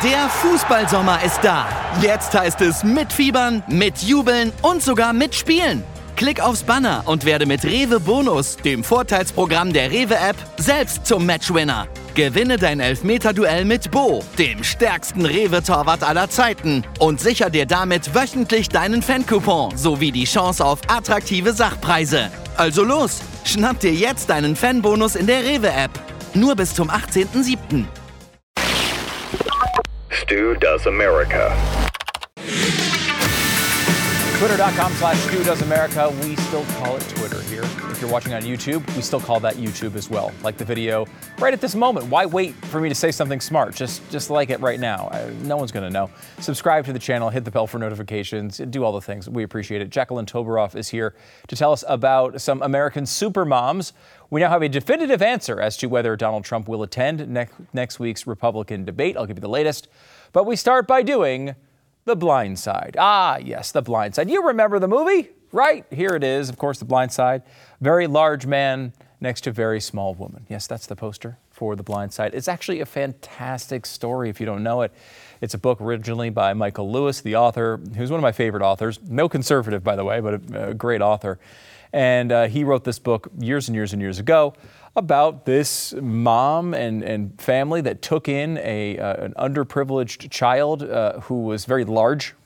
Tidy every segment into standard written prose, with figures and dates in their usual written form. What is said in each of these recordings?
Der Fußballsommer ist da. Jetzt heißt es mitfiebern, mitjubeln und sogar mitspielen. Klick aufs Banner und werde mit Rewe Bonus, dem Vorteilsprogramm der Rewe-App, selbst zum Matchwinner. Gewinne dein Elfmeterduell mit Bo, dem stärksten Rewe-Torwart aller Zeiten, und sicher dir damit wöchentlich deinen Fan-Coupon sowie die Chance auf attraktive Sachpreise. Also los, schnapp dir jetzt deinen Fanbonus in der Rewe-App. Nur bis zum 18.07. Stu Does America. Twitter.com/Stu Does America. We still call it Twitter here. If you're watching on YouTube, we still call that YouTube as well. Like the video right at this moment. Why wait for me to say something smart? Just like it right now. No one's going to know. Subscribe to the channel, hit the bell for notifications, do all the things. We appreciate it. Jacqueline Toberoff is here to tell us about some American supermoms. We now have a definitive answer as to whether Donald Trump will attend next week's Republican debate. I'll give you the latest. But we start by doing The Blind Side. Ah, yes, The Blind Side. You remember the movie, right? Here it is, of course, The Blind Side. Very large man next to very small woman. Yes, that's the poster for The Blind Side. It's actually a fantastic story if you don't know it. It's a book originally by Michael Lewis, the author, who's one of my favorite authors. No conservative, by the way, but a great author. And he wrote this book years and years and years ago about this mom and family that took in an underprivileged child who was very large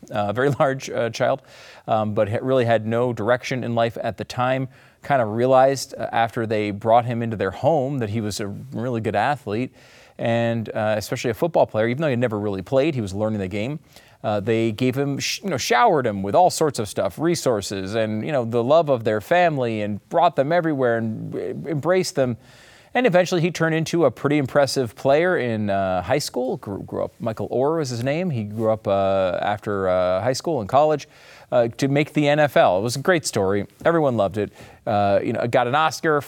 child, but really had no direction in life at the time. Kind of realized after they brought him into their home that he was a really good athlete, and especially a football player. Even though he had never really played, he was learning the game. They gave him, showered him with all sorts of stuff, resources, and, the love of their family, and brought them everywhere and embraced them. And eventually he turned into a pretty impressive player in high school. Grew up, Michael Orr was his name. He grew up after high school and college to make the NFL. It was a great story. Everyone loved it. Got an Oscar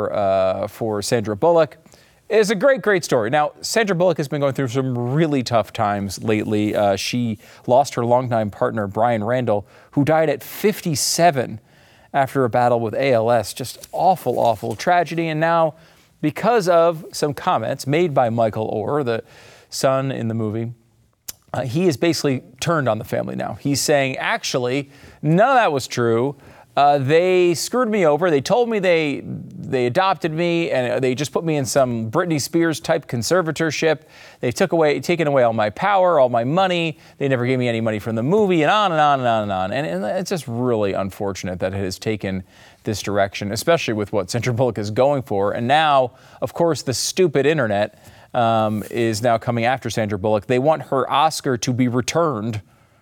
for Sandra Bullock. It's a great, great story. Now, Sandra Bullock has been going through some really tough times lately. She lost her longtime partner, Brian Randall, who died at 57 after a battle with ALS. Just awful, awful tragedy. And now, because of some comments made by Michael Orr, the son in the movie, he has basically turned on the family now. He's saying, actually, none of that was true. They screwed me over. They told me they adopted me, and they just put me in some Britney Spears type conservatorship. They've taken away all my power, all my money. They never gave me any money from the movie, and on and on and on and on. And it's just really unfortunate that it has taken this direction, especially with what Sandra Bullock is going for. And now, of course, the stupid internet is now coming after Sandra Bullock. They want her Oscar to be returned.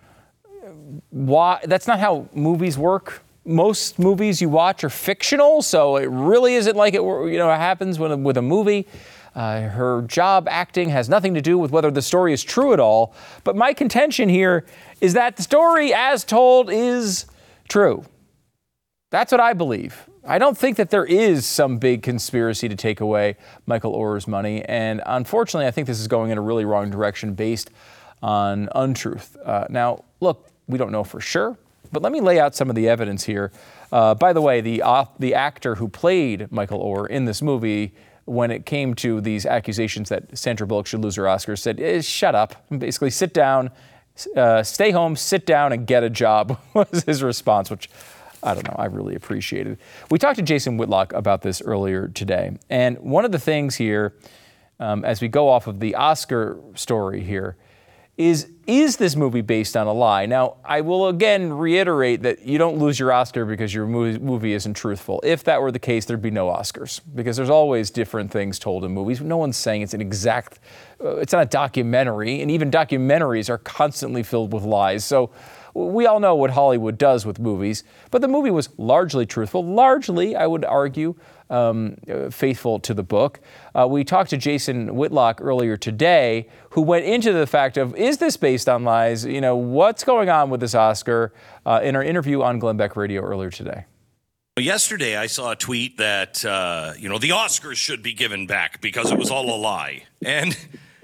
Why? That's not how movies work. Most movies you watch are fictional, so it really isn't like it happens with a movie. Her job acting has nothing to do with whether the story is true at all. But my contention here is that the story as told is true. That's what I believe. I don't think that there is some big conspiracy to take away Michael Orr's money. And unfortunately, I think this is going in a really wrong direction based on untruth. Now, look, we don't know for sure. But let me lay out some of the evidence here. By the way, the actor who played Michael Orr in this movie, when it came to these accusations that Sandra Bullock should lose her Oscar, said, shut up. Basically, sit down, stay home, sit down, and get a job, was his response, which, I don't know, I really appreciated. We talked to Jason Whitlock about this earlier today. And one of the things here, as we go off of the Oscar story here, is this movie based on a lie? Now, I will again reiterate that you don't lose your Oscar because your movie isn't truthful. If that were the case, there'd be no Oscars, because there's always different things told in movies. No one's saying it's it's not a documentary, and even documentaries are constantly filled with lies. So we all know what Hollywood does with movies, but the movie was largely truthful, largely, I would argue, faithful to the book. We talked to Jason Whitlock earlier today, who went into the fact of, is this based on lies? What's going on with this Oscar in our interview on Glenn Beck Radio earlier today. Yesterday, I saw a tweet that, the Oscars should be given back because it was all a lie. And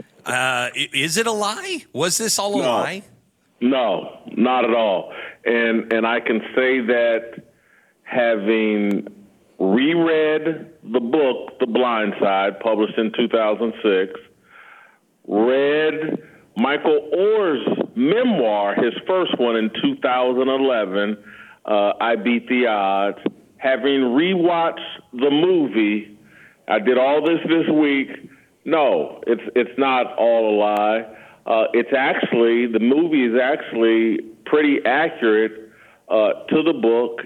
is it a lie? Was this all a lie? No, not at all. And I can say that having reread the book, The Blind Side, published in 2006, read Michael Oher's memoir, his first one in 2011, I Beat the Odds. Having rewatched the movie, I did all this week. No, it's not all a lie. The movie is actually pretty accurate to the book,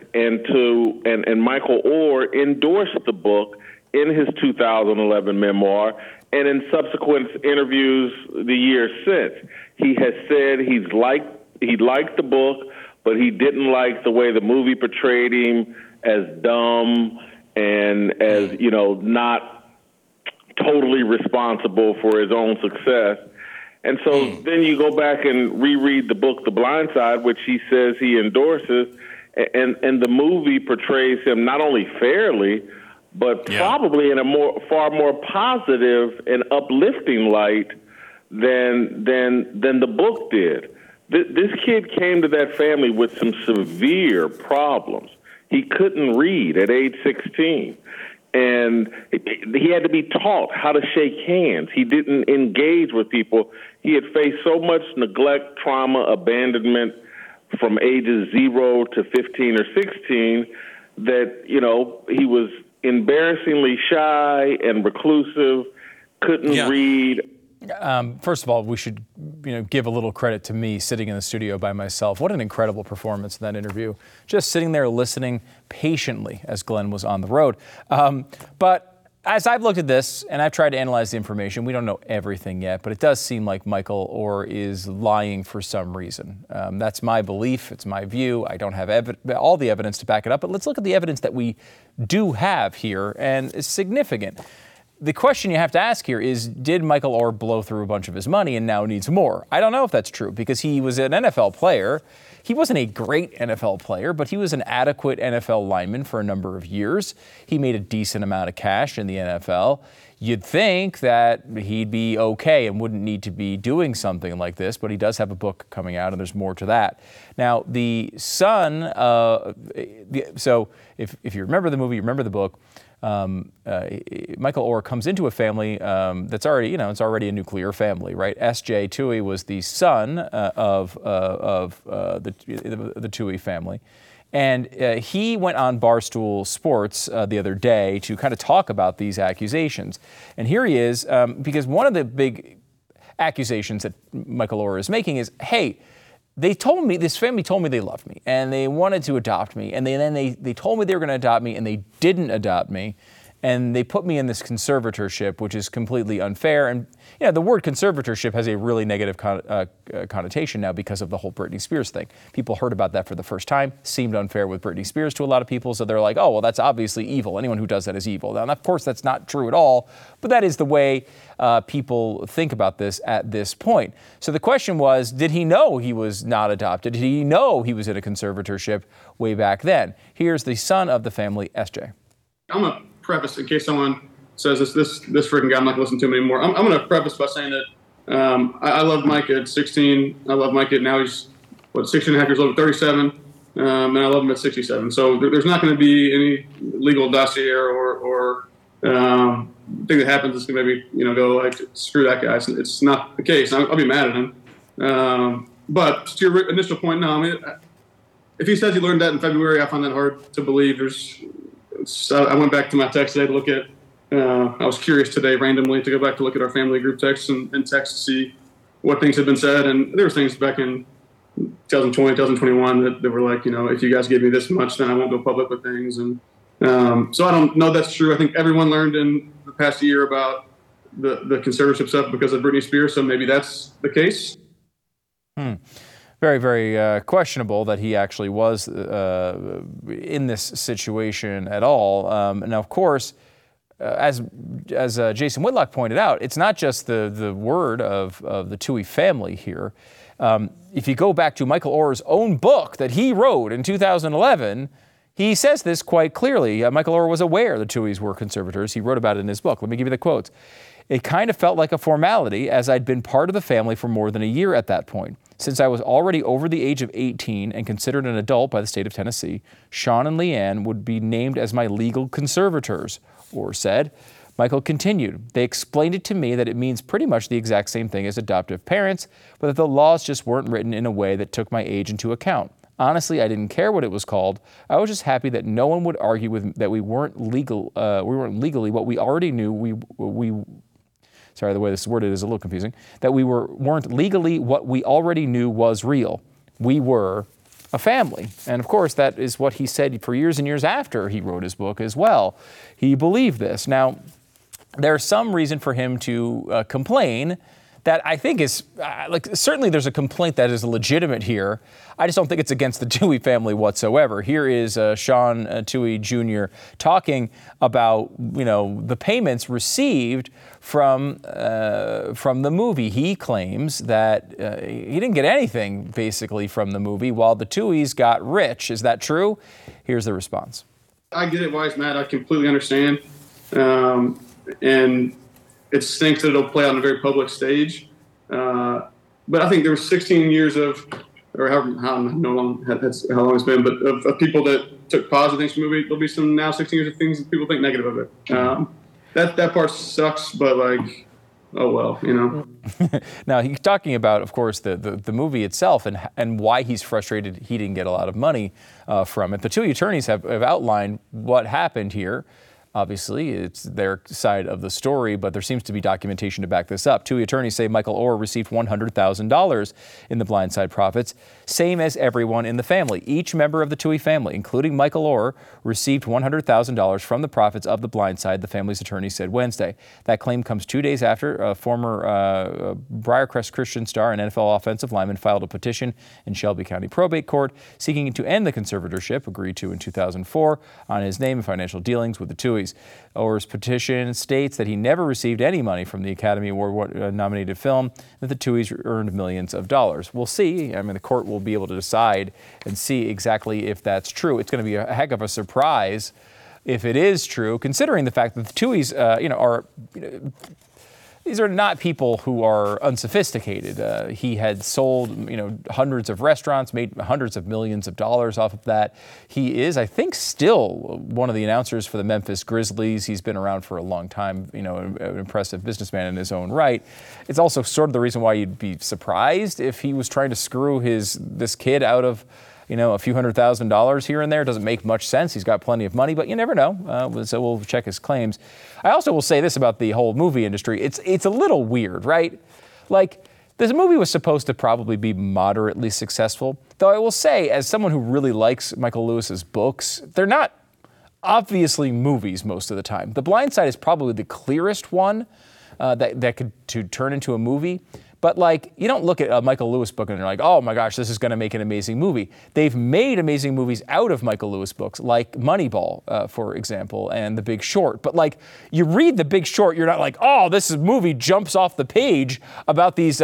and Michael Oher endorsed the book in his 2011 memoir and in subsequent interviews the years since. He has said he liked the book, but he didn't like the way the movie portrayed him as dumb and as, not totally responsible for his own success. And so then you go back and reread the book, The Blind Side, which he says he endorses, and the movie portrays him not only fairly, but probably in a far more positive and uplifting light than the book did. This kid came to that family with some severe problems. He couldn't read at age 16. And he had to be taught how to shake hands. He didn't engage with people. He had faced so much neglect, trauma, abandonment from ages 0 to 15 or 16 that, he was embarrassingly shy and reclusive, couldn't read. First of all, we should give a little credit to me sitting in the studio by myself. What an incredible performance in that interview. Just sitting there listening patiently as Glenn was on the road. But as I've looked at this and I've tried to analyze the information, we don't know everything yet, but it does seem like Michael Oher is lying for some reason. That's my belief. It's my view. I don't have all the evidence to back it up, but let's look at the evidence that we do have here, and it's significant. The question you have to ask here is, did Michael Oher blow through a bunch of his money and now needs more? I don't know if that's true, because he was an NFL player. He wasn't a great NFL player, but he was an adequate NFL lineman for a number of years. He made a decent amount of cash in the NFL. You'd think that he'd be okay and wouldn't need to be doing something like this, but he does have a book coming out, and there's more to that. Now, the son, so if you remember the movie, you remember the book, Michael Oher comes into a family that's already, it's already a nuclear family, right? S.J. Tuohy was the son of the Tuohy family. And he went on Barstool Sports the other day to kind of talk about these accusations. And here he is, because one of the big accusations that Michael Oher is making is, hey, this family told me they loved me and they wanted to adopt me, and then they told me they were going to adopt me and they didn't adopt me, and they put me in this conservatorship, which is completely unfair. And the word conservatorship has a really negative connotation now because of the whole Britney Spears thing. People heard about that for the first time, seemed unfair with Britney Spears to a lot of people, so they're like, oh, well, that's obviously evil. Anyone who does that is evil. Now, of course, that's not true at all, but that is the way people think about this at this point. So the question was, did he know he was not adopted? Did he know he was in a conservatorship way back then? Here's the son of the family, S.J. I'm going to preface, in case someone says this freaking guy, I'm not going to listen to him anymore. I'm going to preface by saying that I loved Mike at 16. I love Mike at now he's, 16 and a half years old at 37. And I love him at 67. So there's not going to be any legal dossier or thing that happens that's going to maybe, go like, screw that guy. It's not the case. I'll be mad at him. But to your initial point, no, if he says he learned that in February, I find that hard to believe. I went back to my text today to look at, I was curious today randomly to go back to look at our family group texts and text to see what things had been said. And there were things back in 2020, 2021 that were like, if you guys give me this much, then I won't go public with things. And so I don't know that's true. I think everyone learned in the past year about the conservatorship stuff because of Britney Spears. So maybe that's the case. Very, very questionable that he actually was in this situation at all. Now, of course, as Jason Whitlock pointed out, it's not just the word of the Tuohy family here. If you go back to Michael Oher's own book that he wrote in 2011, he says this quite clearly. Michael Oher was aware the Tuohys were conservators. He wrote about it in his book. Let me give you the quotes. It kind of felt like a formality, as I'd been part of the family for more than a year at that point. Since I was already over the age of 18 and considered an adult by the state of Tennessee, Sean and Leanne would be named as my legal conservators, Oher said. Michael continued, "They explained it to me that it means pretty much the exact same thing as adoptive parents, but that the laws just weren't written in a way that took my age into account. Honestly, I didn't care what it was called. I was just happy that no one would argue with that we weren't legally what we already knew. Sorry, the way this is worded is a little confusing. That we weren't legally what we already knew was real. We were a family." And of course, that is what he said for years and years after he wrote his book as well. He believed this. Now, there's some reason for him to complain that I think is, certainly there's a complaint that is legitimate here. I just don't think it's against the Tuohy family whatsoever. Here is Sean Tuohy Jr. talking about, the payments received from the movie. He claims that he didn't get anything, basically, from the movie, while the Tuohys got rich. Is that true? Here's the response. I get it why he's mad. I completely understand. And it stinks that it'll play out on a very public stage. But I think there was 16 years of, or how long it's been, but of people that took positive things from the movie. There'll be some now 16 years of things that people think negative of it. That part sucks, but oh well, Now, he's talking about, of course, the movie itself and why he's frustrated he didn't get a lot of money from it. The Tuohy attorneys have outlined what happened here. Obviously, it's their side of the story, but there seems to be documentation to back this up. Tuohy attorneys say Michael Oher received $100,000 in the Blindside profits, same as everyone in the family. Each member of the Tuohy family, including Michael Oher, received $100,000 from the profits of the Blindside, the family's attorney said Wednesday. That claim comes 2 days after a former Briarcrest Christian star and NFL offensive lineman filed a petition in Shelby County Probate Court seeking to end the conservatorship, agreed to in 2004, on his name and financial dealings with the Tuohys. Oher's petition states that he never received any money from the Academy Award-nominated film, that the Tuohys earned millions of dollars. We'll see. The court will be able to decide and see exactly if that's true. It's going to be a heck of a surprise if it is true, considering the fact that the Tuohys, these are not people who are unsophisticated. He had sold, hundreds of restaurants, made hundreds of millions of dollars off of that. He is, I think, still one of the announcers for the Memphis Grizzlies. He's been around for a long time, an impressive businessman in his own right. It's also sort of the reason why you'd be surprised if he was trying to screw this kid out of, a few $100,000 here and there. It doesn't make much sense. He's got plenty of money, but you never know. So we'll check his claims. I also will say this about the whole movie industry. It's a little weird, right? This movie was supposed to probably be moderately successful, though I will say, as someone who really likes Michael Lewis's books, they're not obviously movies most of the time. The Blind Side is probably the clearest one that could turn into a movie. But you don't look at a Michael Lewis book and you're like, oh my gosh, this is going to make an amazing movie. They've made amazing movies out of Michael Lewis books, like Moneyball, for example, and The Big Short. But you read The Big Short, you're not like, oh, this movie jumps off the page about these,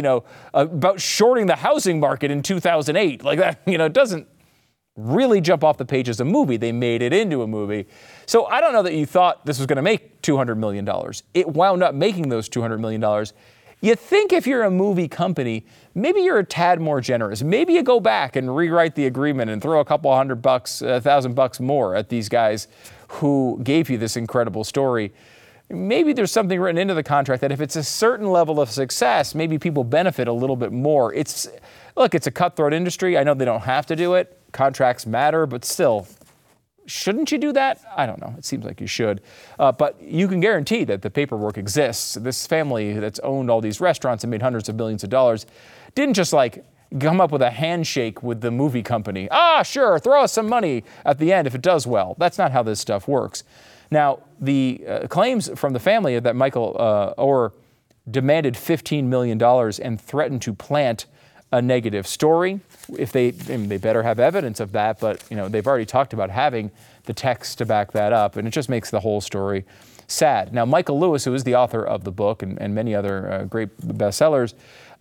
about shorting the housing market in 2008. Like that, it doesn't really jump off the page as a movie. They made it into a movie. So I don't know that you thought this was going to make $200 million. It wound up making those $200 million. You think if you're a movie company, maybe you're a tad more generous. Maybe you go back and rewrite the agreement and throw a couple $100, $1,000 more at these guys who gave you this incredible story. Maybe there's something written into the contract that if it's a certain level of success, maybe people benefit a little bit more. It's a cutthroat industry. I know they don't have to do it. Contracts matter, but still, shouldn't you do that? I don't know. It seems like you should. But you can guarantee that the paperwork exists. This family that's owned all these restaurants and made hundreds of millions of dollars didn't just come up with a handshake with the movie company. Sure, throw us some money at the end if it does well. That's not how this stuff works. Now, the claims from the family that Michael Oher demanded $15 million and threatened to plant a negative story. If they better have evidence of that, but they've already talked about having the text to back that up, and it just makes the whole story sad. Now, Michael Lewis, who is the author of the book and many other great bestsellers,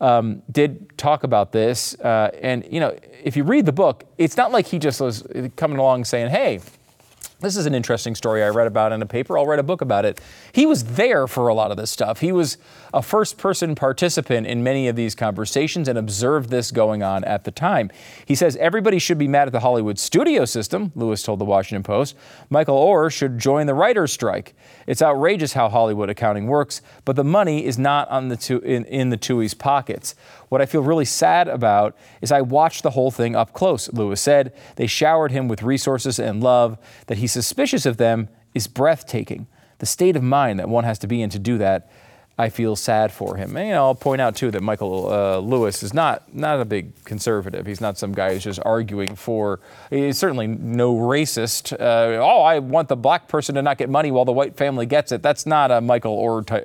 did talk about this. And if you read the book, it's not like he just was coming along saying, "Hey, This is an interesting story I read about in a paper. I'll write a book about it. He was there for a lot of this stuff. He was a first-person participant in many of these conversations and observed this going on at the time. He says everybody should be mad at the Hollywood studio system, Lewis told the Washington Post. Michael Oher should join the writer's strike. It's outrageous how Hollywood accounting works, but the money is not on in the Tuohy's pockets. What I feel really sad about is I watched the whole thing up close, Lewis said. They showered him with resources and love. That he's suspicious of them is breathtaking. The state of mind that one has to be in to do that, I feel sad for him. And, I'll point out, too, that Michael Lewis is not a big conservative. He's not some guy who's just arguing for, he's certainly no racist. I want the black person to not get money while the white family gets it. That's not a Michael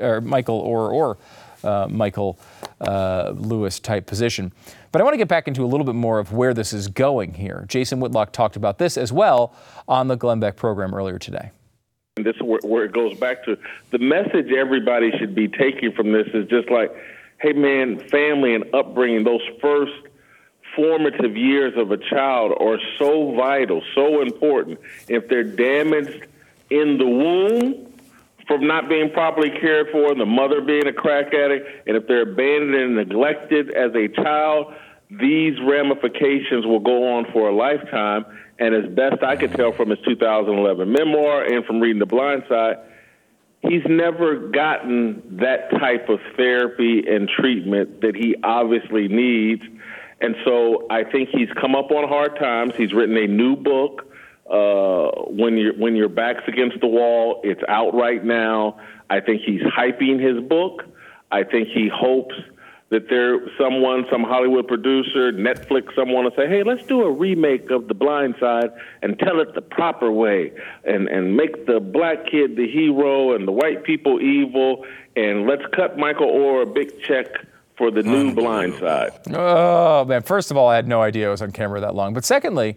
Lewis type position. But I want to get back into a little bit more of where this is going here. Jason Whitlock talked about this as well on the Glenn Beck program earlier today. This is where it goes back to the message everybody should be taking from this is just like, hey, man, family and upbringing, those first formative years of a child are so vital, so important. If they're damaged in the womb from not being properly cared for, and the mother being a crack addict, and if they're abandoned and neglected as a child, these ramifications will go on for a lifetime. And as best I could tell from his 2011 memoir and from reading The Blind Side, he's never gotten that type of therapy and treatment that he obviously needs. And so I think he's come up on hard times. He's written a new book, When Your Back's Against the Wall. It's out right now. I think he's hyping his book. I think he hopes that some Hollywood producer, Netflix, someone will say, hey, let's do a remake of The Blind Side and tell it the proper way and make the black kid the hero and the white people evil, and let's cut Michael Oher a big check for the new Blind Side. Oh, man. First of all, I had no idea it was on camera that long. But secondly,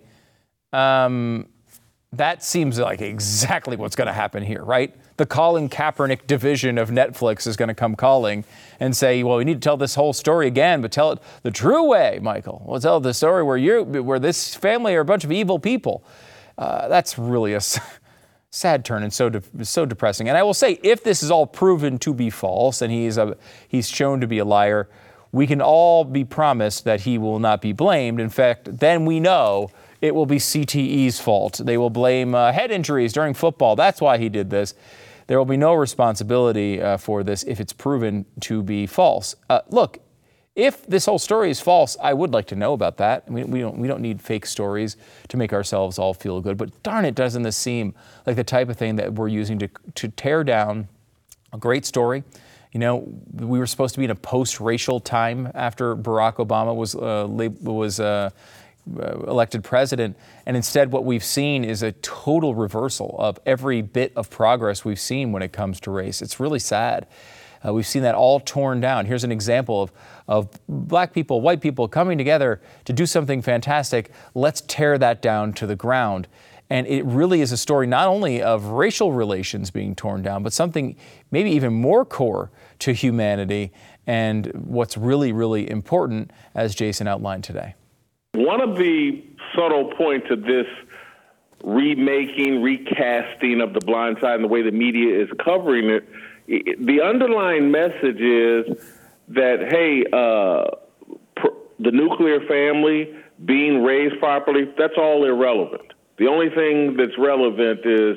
that seems like exactly what's going to happen here, right? The Colin Kaepernick division of Netflix is going to come calling and say, well, we need to tell this whole story again, but tell it the true way, Michael. We'll tell the story where this family are a bunch of evil people. That's really a sad turn and so depressing. And I will say, if this is all proven to be false and he's shown to be a liar, we can all be promised that he will not be blamed. In fact, then we know it will be CTE's fault. They will blame head injuries during football. That's why he did this. There will be no responsibility for this if it's proven to be false. Look, if this whole story is false, I would like to know about that. We don't need fake stories to make ourselves all feel good. But darn it, doesn't this seem like the type of thing that we're using to tear down a great story? You know, we were supposed to be in a post-racial time after Barack Obama was elected president, and instead what we've seen is a total reversal of every bit of progress we've seen when it comes to race. It's really sad. We've seen that all torn down. Here's an example of black people, white people coming together to do something fantastic. Let's tear that down to the ground. And it really is a story not only of racial relations being torn down, but something maybe even more core to humanity and what's really, really important, as Jason outlined today. One of the subtle points of this recasting of The Blind Side and the way the media is covering it, the underlying message is that, hey, the nuclear family being raised properly, that's all irrelevant. The only thing that's relevant is,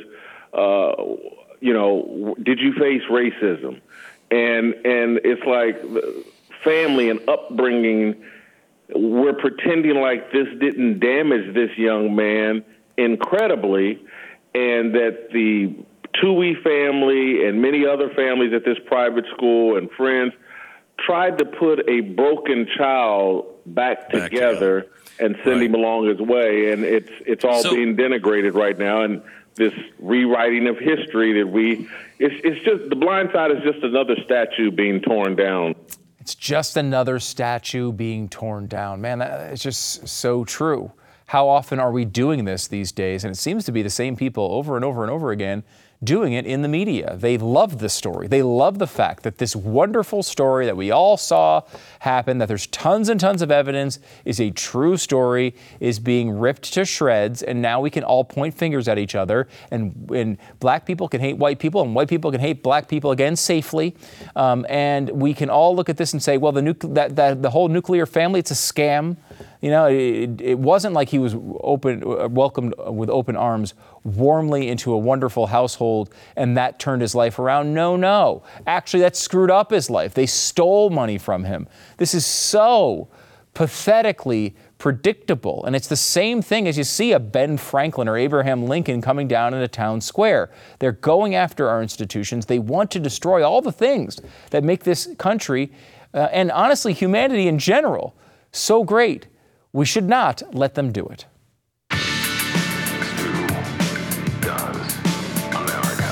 did you face racism? And it's like family and upbringing. We're pretending like this didn't damage this young man incredibly, and that the Tuohy family and many other families at this private school and friends tried to put a broken child back together and send him along his way, and it's all being denigrated right now. And this rewriting of history that it's just The Blind Side is just another statue being torn down. It's just another statue being torn down. Man, it's just so true. How often are we doing this these days? And it seems to be the same people over and over and over again doing it in the media. They love this story. They love the fact that this wonderful story that we all saw happen, that there's tons and tons of evidence, is a true story, is being ripped to shreds, and now we can all point fingers at each other, and black people can hate white people, and white people can hate black people again safely, and we can all look at this and say, well, the whole nuclear family, it's a scam. You know, it wasn't like he was welcomed with open arms warmly into a wonderful household and that turned his life around. No. Actually, that screwed up his life. They stole money from him. This is so pathetically predictable. And it's the same thing as you see a Ben Franklin or Abraham Lincoln coming down in a town square. They're going after our institutions. They want to destroy all the things that make this country and honestly humanity in general so great. We should not let them do it. Stu Does America.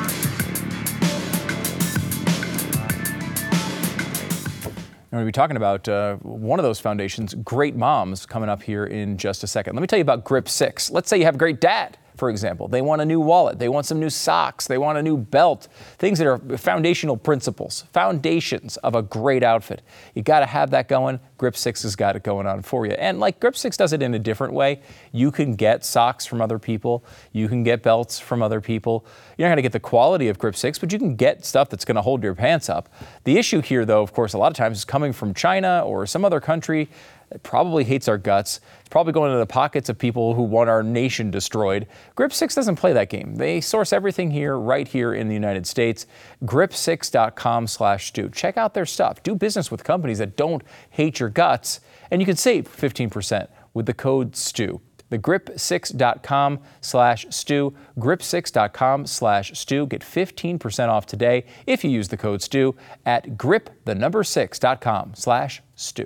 We're going to be talking about one of those foundations, Great Moms, coming up here in just a second. Let me tell you about Grip 6. Let's say you have a great dad, for example. They want a new wallet. They want some new socks. They want a new belt. Things that are foundational principles, foundations of a great outfit. You got to have that going. Grip 6 has got it going on for you. And like Grip 6 does it in a different way. You can get socks from other people. You can get belts from other people. You're not going to get the quality of Grip 6, but you can get stuff that's going to hold your pants up. The issue here, though, of course, a lot of times is coming from China or some other country. It probably hates our guts. It's probably going into the pockets of people who want our nation destroyed. Grip 6 doesn't play that game. They source everything here, right here in the United States. Grip6.com/Stu. Check out their stuff. Do business with companies that don't hate your guts, and you can save 15% with the code STU. The grip6.com/Stu, grip6.com/Stu. Get 15% off today if you use the code STU at grip6.com/Stu.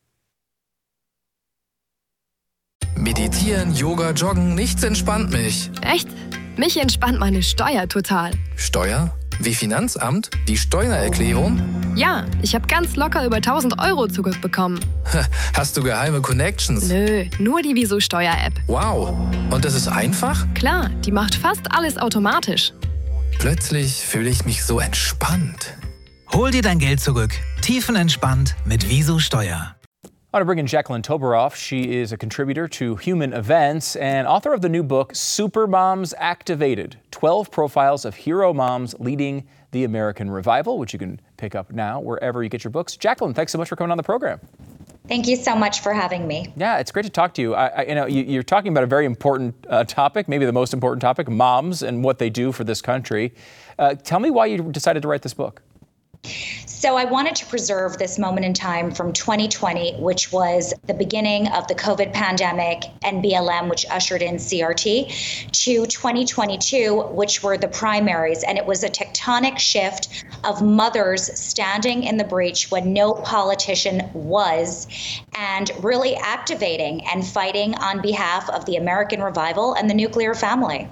Meditieren, Yoga, Joggen, nichts entspannt mich. Echt? Mich entspannt meine Steuer total. Steuer? Wie Finanzamt? Die Steuererklärung? Ja, ich habe ganz locker über 1.000 € zurückbekommen. Hast du geheime Connections? Nö, nur die Wieso Steuer-App. Wow. Und das ist einfach? Klar, die macht fast alles automatisch. Plötzlich fühle ich mich so entspannt. Hol dir dein Geld zurück. Tiefenentspannt mit Wieso Steuer. I want to bring in Jacqueline Toberoff. She is a contributor to Human Events and author of the new book, Super Moms Activated, 12 Profiles of Hero Moms Leading the American Revival, which you can pick up now wherever you get your books. Jacqueline, thanks so much for coming on the program. Thank you so much for having me. Yeah, it's great to talk to you. You're talking about a very important topic, maybe the most important topic, moms and what they do for this country. Tell me why you decided to write this book. So I wanted to preserve this moment in time from 2020, which was the beginning of the COVID pandemic and BLM, which ushered in CRT, to 2022, which were the primaries. And it was a tectonic shift of mothers standing in the breach when no politician was, and really activating and fighting on behalf of the American revival and the nuclear family.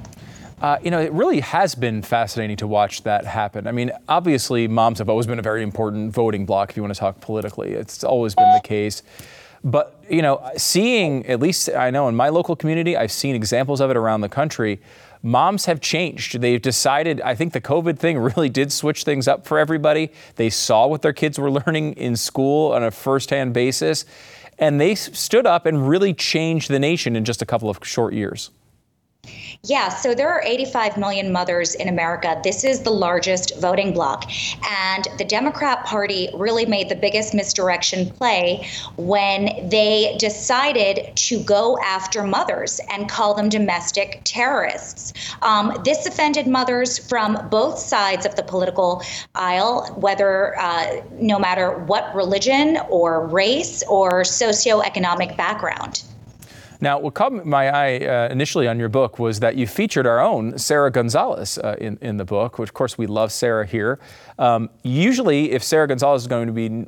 It really has been fascinating to watch that happen. I mean, obviously, moms have always been a very important voting bloc, if you want to talk politically. It's always been the case. But, seeing, at least I know in my local community, I've seen examples of it around the country. Moms have changed. They've decided, I think the COVID thing really did switch things up for everybody. They saw what their kids were learning in school on a firsthand basis, and they stood up and really changed the nation in just a couple of short years. Yeah, so there are 85 million mothers in America. This is the largest voting bloc. And the Democrat Party really made the biggest misdirection play when they decided to go after mothers and call them domestic terrorists. This offended mothers from both sides of the political aisle, whether no matter what religion or race or socioeconomic background. Now, what caught my eye initially on your book was that you featured our own Sarah Gonzalez in the book, which, of course, we love Sarah here. Usually, if Sarah Gonzalez is going to be,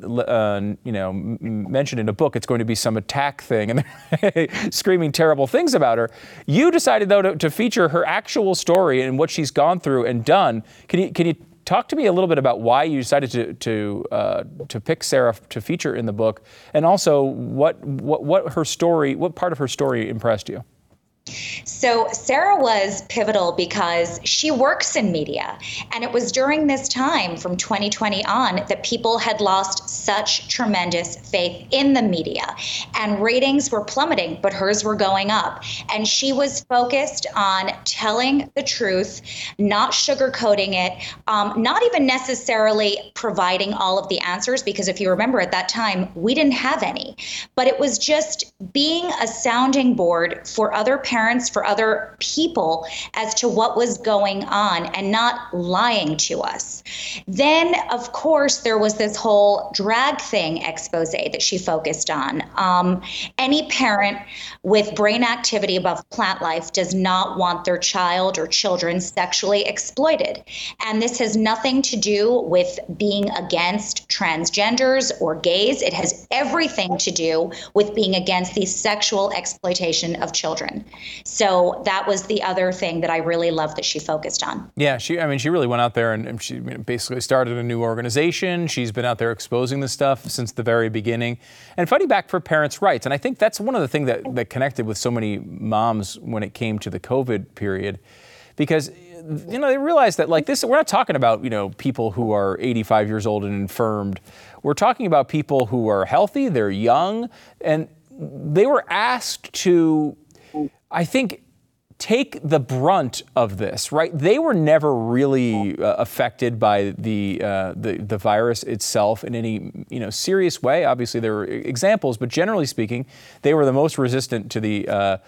mentioned in a book, it's going to be some attack thing and screaming terrible things about her. You decided, though, to feature her actual story and what she's gone through and done. Can you talk to me a little bit about why you decided to pick Sarah to feature in the book, and also what part of her story impressed you? So Sarah was pivotal because she works in media. And it was during this time from 2020 on that people had lost such tremendous faith in the media. And ratings were plummeting, but hers were going up. And she was focused on telling the truth, not sugarcoating it, not even necessarily providing all of the answers, because if you remember at that time, we didn't have any. But it was just being a sounding board for other parents, for other people as to what was going on and not lying to us. Then, of course, there was this whole drag thing expose that she focused on. Any parent with brain activity above plant life does not want their child or children sexually exploited. And this has nothing to do with being against transgenders or gays. It has everything to do with being against the sexual exploitation of children. So that was the other thing that I really loved that she focused on. Yeah, she really went out there and she basically started a new organization. She's been out there exposing this stuff since the very beginning and fighting back for parents' rights. And I think that's one of the things that connected with so many moms when it came to the COVID period, because they realized that like this, we're not talking about, people who are 85 years old and infirmed. We're talking about people who are healthy, they're young, and they were asked to, I think, take the brunt of this, right? They were never really affected by the virus itself in any serious way. Obviously, there were examples, but generally speaking, they were the most resistant to the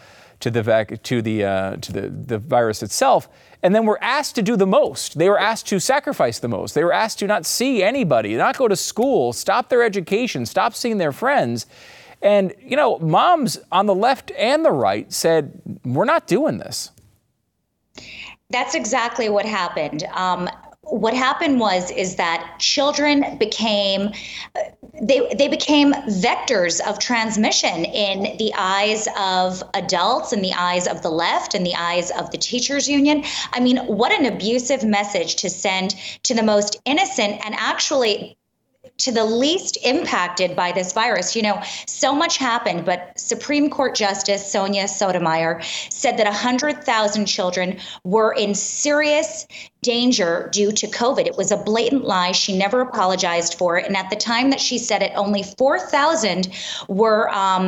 virus itself. And then were asked to do the most. They were asked to sacrifice the most. They were asked to not see anybody, not go to school, stop their education, stop seeing their friends. And, moms on the left and the right said, we're not doing this. That's exactly what happened. What happened is that children became vectors of transmission in the eyes of adults, in the eyes of the left, in the eyes of the teachers union. I mean, what an abusive message to send to the most innocent and actually to the least impacted by this virus. So much happened, but Supreme Court Justice Sonia Sotomayor said that 100,000 children were in serious danger due to COVID. It was a blatant lie. She never apologized for it. And at the time that she said it, only 4,000 were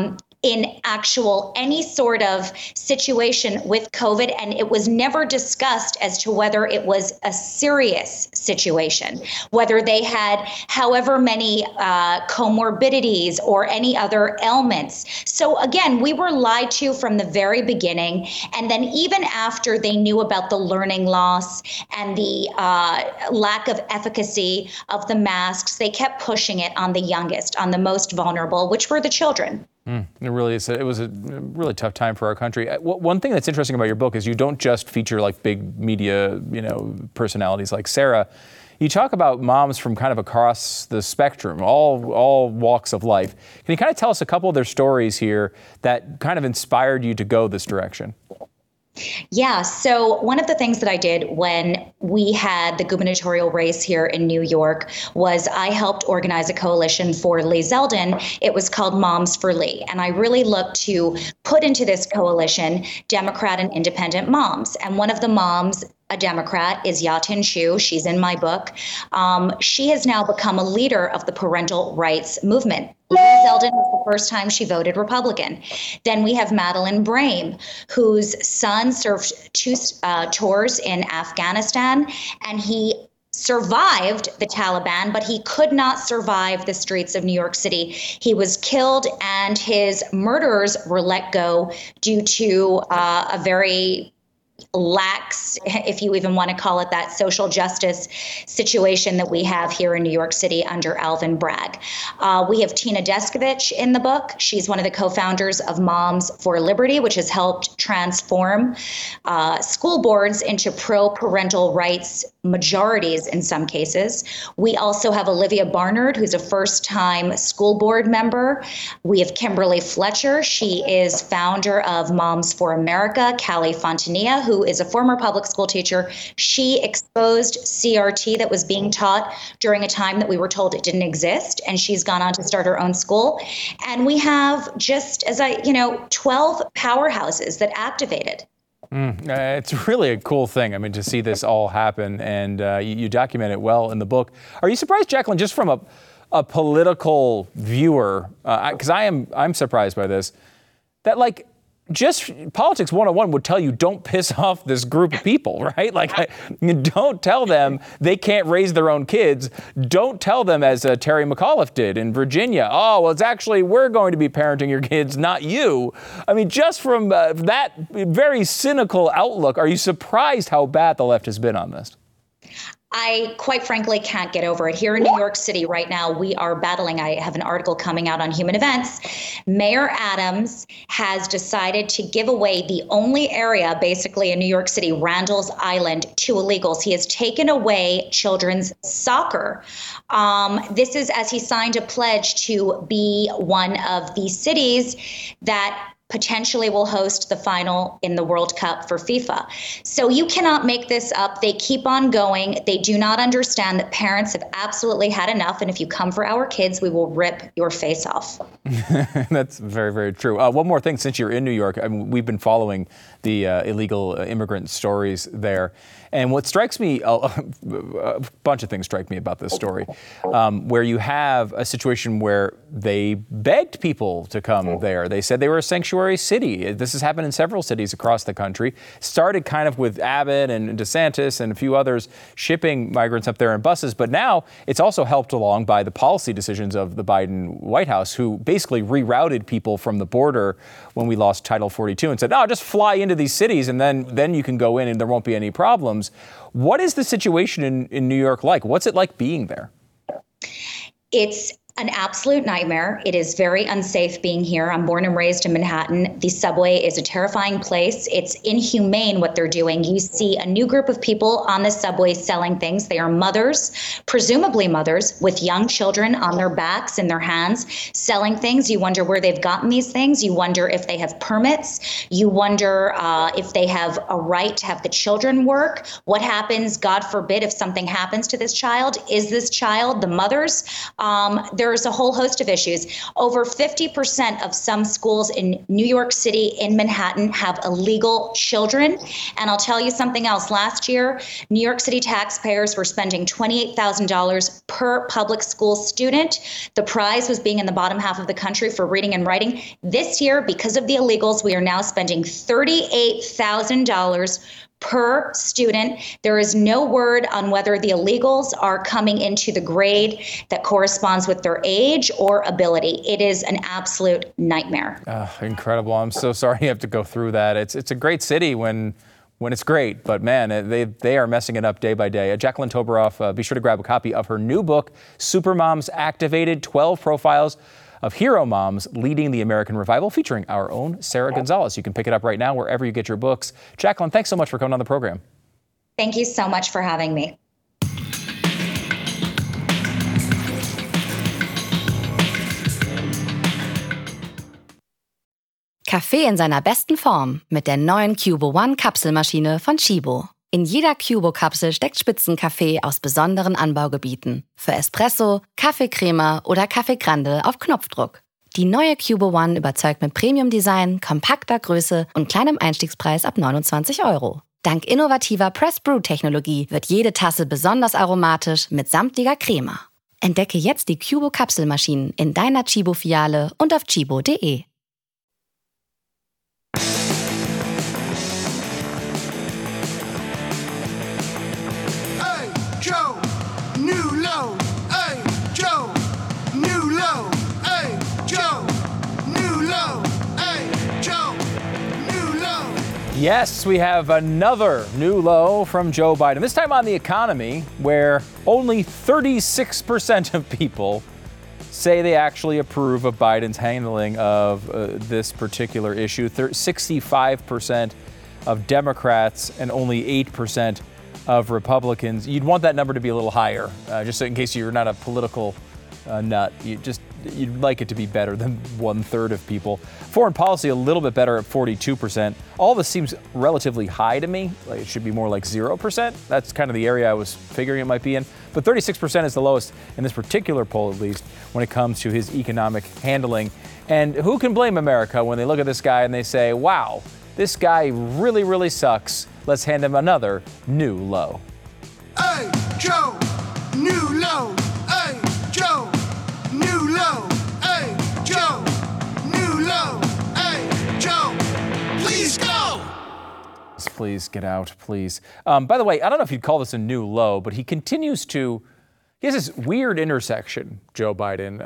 in actual any sort of situation with COVID, and it was never discussed as to whether it was a serious situation, whether they had however many comorbidities or any other ailments. So again, we were lied to from the very beginning, and then even after they knew about the learning loss and the lack of efficacy of the masks, they kept pushing it on the youngest, on the most vulnerable, which were the children. It really is. It was a really tough time for our country. One thing that's interesting about your book is you don't just feature like big media, personalities like Sarah. You talk about moms from kind of across the spectrum, all walks of life. Can you kind of tell us a couple of their stories here that kind of inspired you to go this direction? Yeah. So one of the things that I did when we had the gubernatorial race here in New York was I helped organize a coalition for Lee Zeldin. It was called Moms for Lee. And I really looked to put into this coalition Democrat and independent moms. And one of the moms, a Democrat, is Yatin Chu. She's in my book. She has now become a leader of the parental rights movement. Lee Zeldin was the first time she voted Republican. Then we have Madeline Brame, whose son served 2 tours in Afghanistan, and he survived the Taliban, but he could not survive the streets of New York City. He was killed, and his murderers were let go due to a very lax, if you even want to call it that, social justice situation that we have here in New York City under Alvin Bragg. We have Tina Descovich in the book. She's one of the co-founders of Moms for Liberty, which has helped transform school boards into pro-parental rights majorities in some cases. We also have Olivia Barnard, who's a first-time school board member. We have Kimberly Fletcher. She is founder of Moms for America. Callie Fontanilla, who is a former public school teacher. She exposed CRT that was being taught during a time that we were told it didn't exist, and she's gone on to start her own school. And we have 12 powerhouses that activated. It's really a cool thing. I mean, to see this all happen, and you document it well in the book. Are you surprised, Jacqueline, just from a political viewer, because I'm surprised by this, that like just politics 101 would tell you don't piss off this group of people, right? Like, don't tell them they can't raise their own kids. Don't tell them, as Terry McAuliffe did in Virginia, oh, well, it's actually we're going to be parenting your kids, not you. I mean, just from that very cynical outlook, are you surprised how bad the left has been on this? I quite frankly can't get over it. Here in New York City right now, we are battling. I have an article coming out on Human Events. Mayor Adams has decided to give away the only area basically in New York City, Randall's Island, to illegals. He has taken away children's soccer. This is as he signed a pledge to be one of the cities that potentially will host the final in the World Cup for FIFA. So you cannot make this up. They keep on going. They do not understand that parents have absolutely had enough. And if you come for our kids, we will rip your face off. That's very, very true. One more thing, since you're in New York, I mean, we've been following the illegal immigrant stories there. And what strikes me, a bunch of things strike me about this story, where you have a situation where they begged people to come there. They said they were a sanctuary city. This has happened in several cities across the country. Started kind of with Abbott and DeSantis and a few others shipping migrants up there in buses. But now it's also helped along by the policy decisions of the Biden White House, who basically rerouted people from the border when we lost Title 42 and said, no, just fly into these cities and then you can go in and there won't be any problems. What is the situation in New York like? What's it like being there? It's an absolute nightmare. It is very unsafe being here. I'm born and raised in Manhattan. The subway is a terrifying place. It's inhumane what they're doing. You see a new group of people on the subway selling things. They are mothers, presumably mothers, with young children on their backs and their hands, selling things. You wonder where they've gotten these things. You wonder if they have permits. You wonder if they have a right to have the children work. What happens, God forbid, if something happens to this child? Is this child the mother's? There's a whole host of issues. Over 50% of some schools in New York City, in Manhattan, have illegal children. And I'll tell you something else. Last year, New York City taxpayers were spending $28,000 per public school student. The prize was being in the bottom half of the country for reading and writing. This year, because of the illegals, we are now spending $38,000 per student. There is no word on whether the illegals are coming into the grade that corresponds with their age or ability. It is an absolute nightmare. Incredible. I'm so sorry you have to go through that. It's a great city when it's great, but man, they are messing it up day by day. Jacqueline Toberoff, be sure to grab a copy of her new book, Supermoms Activated, 12 Profiles of Hero Moms Leading the American Revival, featuring our own Sarah Gonzalez. You can pick it up right now wherever you get your books. Jacqueline, thanks so much for coming on the program. Thank you so much for having me. Kaffee in seiner besten Form mit der neuen Cubo One Kapselmaschine von Chibo. In jeder Cubo-Kapsel steckt Spitzenkaffee aus besonderen Anbaugebieten. Für Espresso, Kaffeecrema oder Kaffee Grande auf Knopfdruck. Die neue Cubo One überzeugt mit Premium-Design, kompakter Größe und kleinem Einstiegspreis ab 29 €. Dank innovativer Press-Brew-Technologie wird jede Tasse besonders aromatisch mit samtiger Crema. Entdecke jetzt die Cubo-Kapselmaschinen in deiner Chibo-Filiale und auf chibo.de. Yes, we have another new low from Joe Biden, this time on the economy, where only 36% of people say they actually approve of Biden's handling of this particular issue. 65% of Democrats and only 8% of Republicans. You'd want that number to be a little higher, just so in case you're not a political nut. you'd like it to be better than 1/3 of people. Foreign policy a little bit better at 42%. All this seems relatively high to me. Like it should be more like 0%. That's kind of the area I was figuring it might be in. But 36% is the lowest in this particular poll, at least, when it comes to his economic handling. And who can blame America when they look at this guy and they say, wow, this guy really, really sucks. Let's hand him another new low. Hey, Joe, new low. Hey, Joe, new low. Hey, Joe, new low. Hey, Joe, please go. Please get out, please. By the way, I don't know if you'd call this a new low, but he has this weird intersection, Joe Biden,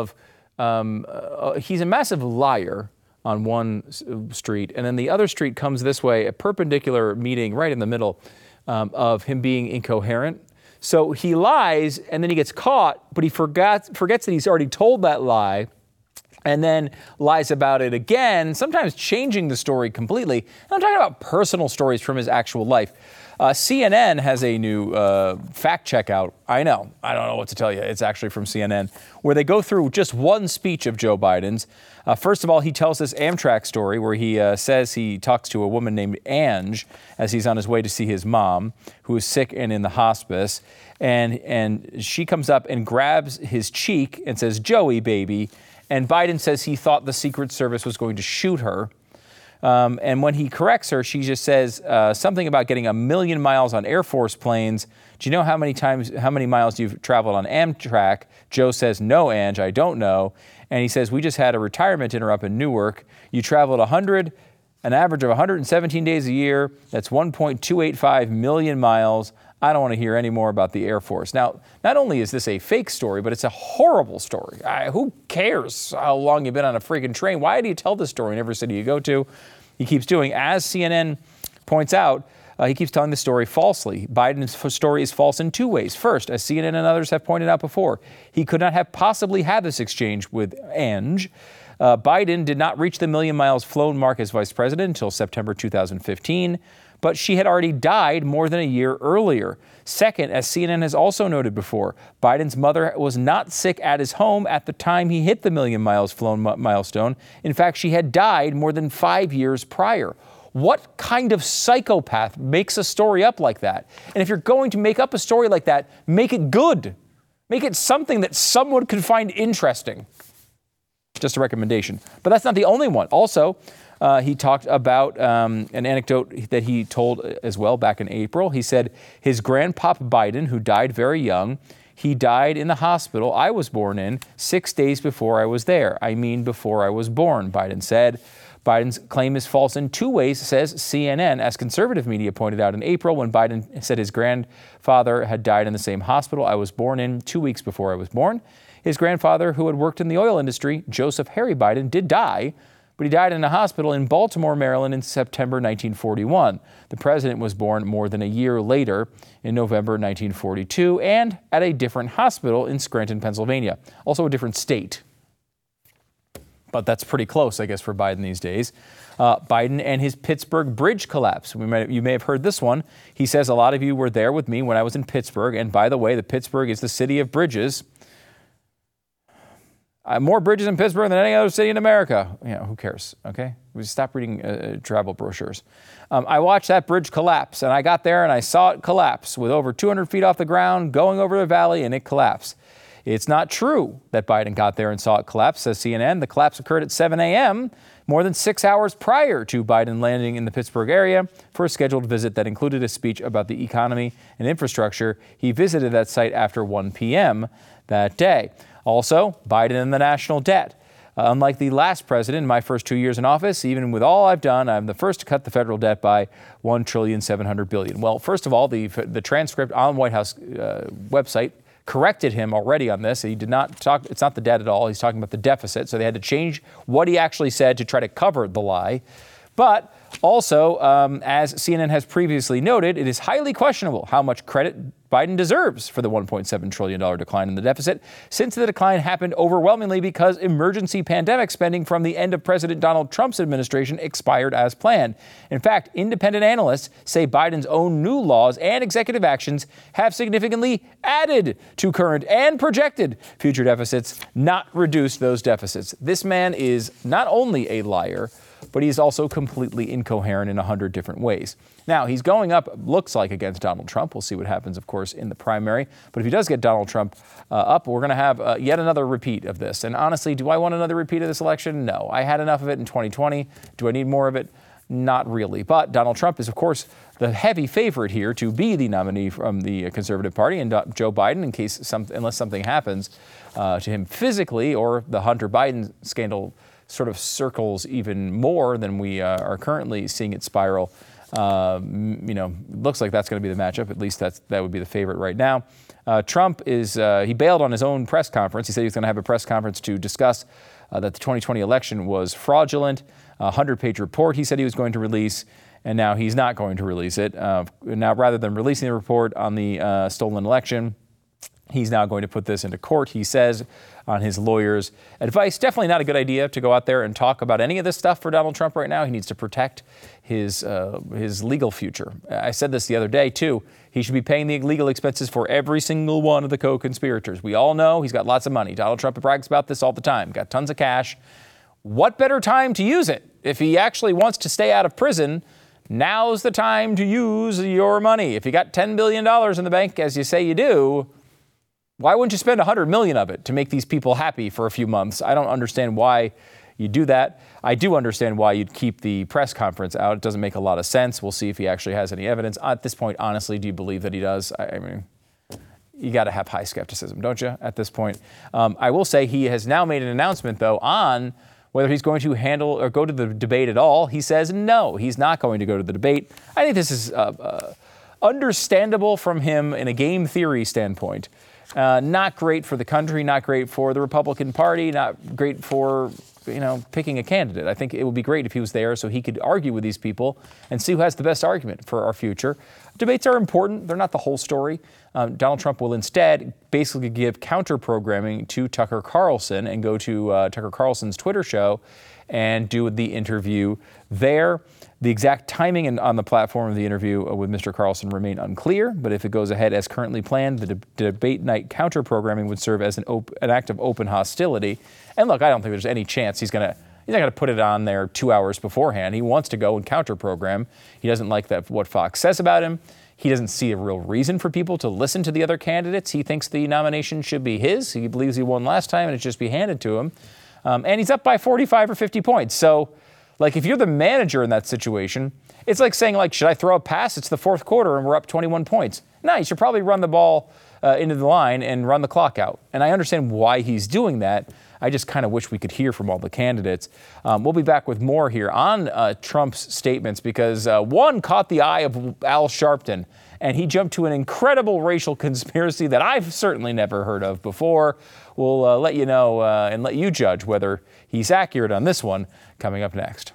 he's a massive liar on one street, and then the other street comes this way, a perpendicular meeting right in the middle of him being incoherent. So he lies, and then he gets caught, but he forgets that he's already told that lie, and then lies about it again, sometimes changing the story completely. And I'm talking about personal stories from his actual life. CNN has a new fact check out. I don't know what to tell you. It's actually from CNN, where they go through just one speech of Joe Biden's. First of all, he tells this Amtrak story where he says he talks to a woman named Ange as he's on his way to see his mom, who is sick and in the hospice. And she comes up and grabs his cheek and says, "Joey, baby." And Biden says he thought the Secret Service was going to shoot her. And when he corrects her, she just says something about getting 1 million miles on Air Force planes. Do you know how many miles you've traveled on Amtrak? Joe says, "No, Ange, I don't know." And he says, "We just had a retirement dinner up in Newark. You traveled an average of 117 days a year. That's 1.285 million miles. I don't want to hear any more about the Air Force." Now, not only is this a fake story, but it's a horrible story. Who cares how long you've been on a freaking train? Why do you tell this story in every city you go to? He keeps doing, as CNN points out, he keeps telling the story falsely. Biden's story is false in two ways. First, as CNN and others have pointed out before, he could not have possibly had this exchange with Ange. Biden did not reach the 1 million miles flown mark as vice president until September 2015. But she had already died more than a year earlier. Second, as CNN has also noted before, Biden's mother was not sick at his home at the time he hit the 1 million miles flown milestone. In fact, she had died more than 5 years prior. What kind of psychopath makes a story up like that? And if you're going to make up a story like that, make it good. Make it something that someone could find interesting. Just a recommendation. But that's not the only one. Also, he talked about an anecdote that he told as well back in April. He said his grandpop Biden, who died very young, he died in the hospital I was born in 6 days before I was there. I mean, before I was born, Biden said. Biden's claim is false in two ways, says CNN, as conservative media pointed out in April when Biden said his grandfather had died in the same hospital I was born in 2 weeks before I was born. His grandfather, who had worked in the oil industry, Joseph Harry Biden, did die, but he died in a hospital in Baltimore, Maryland in September 1941. The president was born more than a year later in November 1942 and at a different hospital in Scranton, Pennsylvania, also a different state. But that's pretty close, I guess, for Biden these days. Biden and his Pittsburgh bridge collapse. You may have heard this one. He says, "A lot of you were there with me when I was in Pittsburgh. And by the way, the Pittsburgh is the city of bridges. More bridges in Pittsburgh than any other city in America." Who cares, okay? We stop reading travel brochures. "I watched that bridge collapse, and I got there and I saw it collapse with over 200 feet off the ground, going over the valley, and it collapsed." It's not true that Biden got there and saw it collapse, says CNN. The collapse occurred at 7 a.m., more than 6 hours prior to Biden landing in the Pittsburgh area for a scheduled visit that included a speech about the economy and infrastructure. He visited that site after 1 p.m. that day. Also, Biden and the national debt. Unlike the last president in my first 2 years in office, even with all I've done, I'm the first to cut the federal debt by $1.7 trillion. Well, first of all, the transcript on White House website corrected him already on this. He did not talk, it's not the debt at all. He's talking about the deficit. So they had to change what he actually said to try to cover the lie. But Also, as CNN has previously noted, it is highly questionable how much credit Biden deserves for the $1.7 trillion decline in the deficit, since the decline happened overwhelmingly because emergency pandemic spending from the end of President Donald Trump's administration expired as planned. In fact, independent analysts say Biden's own new laws and executive actions have significantly added to current and projected future deficits, not reduced those deficits. This man is not only a liar, but he's also completely incoherent in 100 different ways. Now, he's going up, looks like, against Donald Trump. We'll see what happens, of course, in the primary. But if he does get Donald Trump up, we're going to have yet another repeat of this. And honestly, do I want another repeat of this election? No. I had enough of it in 2020. Do I need more of it? Not really. But Donald Trump is, of course, the heavy favorite here to be the nominee from the Conservative Party, and Joe Biden, unless something happens to him physically, or the Hunter Biden scandal sort of circles even more than we are currently seeing it spiral. Looks like that's going to be the matchup. At least that would be the favorite right now. Trump he bailed on his own press conference. He said he was going to have a press conference to discuss that the 2020 election was fraudulent. A 100-page report he said he was going to release, and now he's not going to release it. Now, rather than releasing the report on the stolen election, he's now going to put this into court, he says, on his lawyer's advice. Definitely not a good idea to go out there and talk about any of this stuff for Donald Trump right now. He needs to protect his legal future. I said this the other day, too. He should be paying the legal expenses for every single one of the co-conspirators. We all know he's got lots of money. Donald Trump brags about this all the time. Got tons of cash. What better time to use it? If he actually wants to stay out of prison, now's the time to use your money. If you got $10 billion in the bank, as you say you do, why wouldn't you spend $100 million of it to make these people happy for a few months? I don't understand why you do that. I do understand why you'd keep the press conference out. It doesn't make a lot of sense. We'll see if he actually has any evidence. At this point, honestly, do you believe that he does? I mean, you got to have high skepticism, don't you, at this point? I will say he has now made an announcement, though, on whether he's going to handle or go to the debate at all. He says no, he's not going to go to the debate. I think this is understandable from him in a game theory standpoint. Not great for the country, not great for the Republican Party, not great for, picking a candidate. I think it would be great if he was there so he could argue with these people and see who has the best argument for our future. Debates are important. They're not the whole story. Donald Trump will instead basically give counter-programming to Tucker Carlson and go to Tucker Carlson's Twitter show and do the interview there. The exact timing on the platform of the interview with Mr. Carlson remain unclear, but if it goes ahead as currently planned, the debate night counter-programming would serve as an act of open hostility. And look, I don't think there's any chance he's not going to put it on there 2 hours beforehand. He wants to go and counter-program. He doesn't like what Fox says about him. He doesn't see a real reason for people to listen to the other candidates. He thinks the nomination should be his. He believes he won last time and it should just be handed to him. And he's up by 45 or 50 points. So, if you're the manager in that situation, it's like saying, should I throw a pass? It's the fourth quarter and we're up 21 points. No, you should probably run the ball into the line and run the clock out. And I understand why he's doing that. I just kind of wish we could hear from all the candidates. We'll be back with more here on Trump's statements because one caught the eye of Al Sharpton, and he jumped to an incredible racial conspiracy that I've certainly never heard of before. We'll let you know and let you judge whether he's accurate on this one coming up next.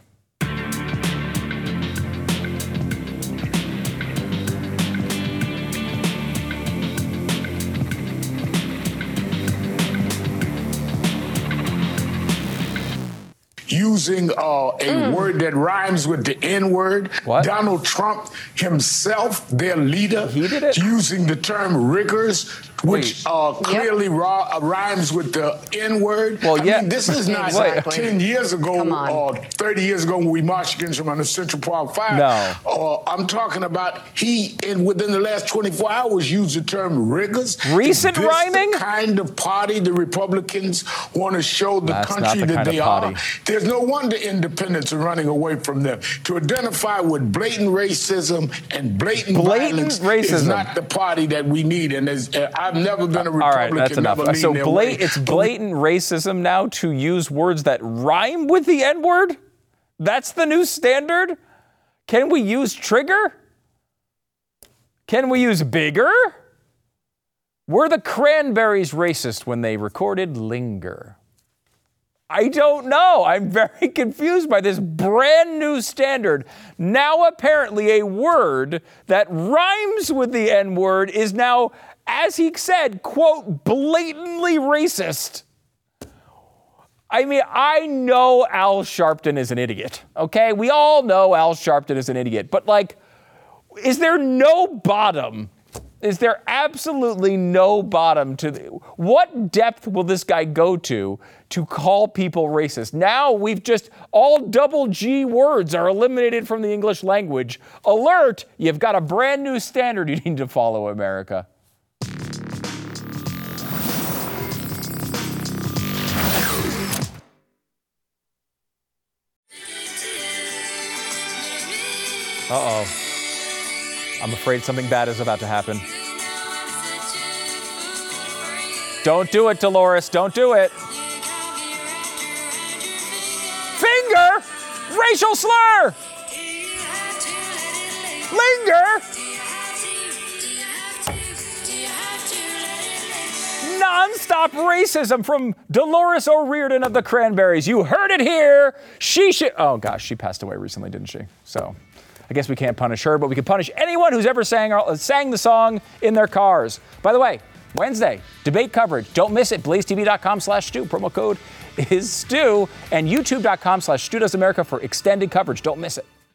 Using a word that rhymes with the N-word. What? Donald Trump himself, their leader, using the term riggers, which clearly rhymes with the N-word. Well, I mean, this is not 10 years ago or 30 years ago when we marched against him on the Central Park Fire. No. I'm talking about within the last 24 hours, used the term riggers. Recent rhyming? The kind of party the Republicans want to show the country that they are. There's no wonder independents are running away from them. To identify with blatant racism and blatant violence is not the party that we need. And I've never been a Republican. All right, that's enough. So it's blatant racism now to use words that rhyme with the N-word? That's the new standard? Can we use trigger? Can we use bigger? Were the Cranberries racist when they recorded Linger? I don't know. I'm very confused by this brand new standard. Now, apparently, a word that rhymes with the N-word is now, as he said, quote, blatantly racist. I mean, I know Al Sharpton is an idiot, okay? We all know Al Sharpton is an idiot. But, like, is there no bottom? Is there absolutely no bottom to what depth will this guy go to call people racist? Now we've just, all double G words are eliminated from the English language. Alert, you've got a brand new standard you need to follow, America. Uh-oh. I'm afraid something bad is about to happen. Don't do it, Dolores. Don't do it. Finger! Racial slur! Linger! Non-stop racism from Dolores O'Riordan of the Cranberries. You heard it here. Oh, gosh, she passed away recently, didn't she? So I guess we can't punish her, but we can punish anyone who's ever sang the song in their cars. By the way, Wednesday, debate coverage. Don't miss it. BlazeTV.com/Stu. Promo code is Stu. And YouTube.com/StuDoesAmerica for extended coverage. Don't miss it.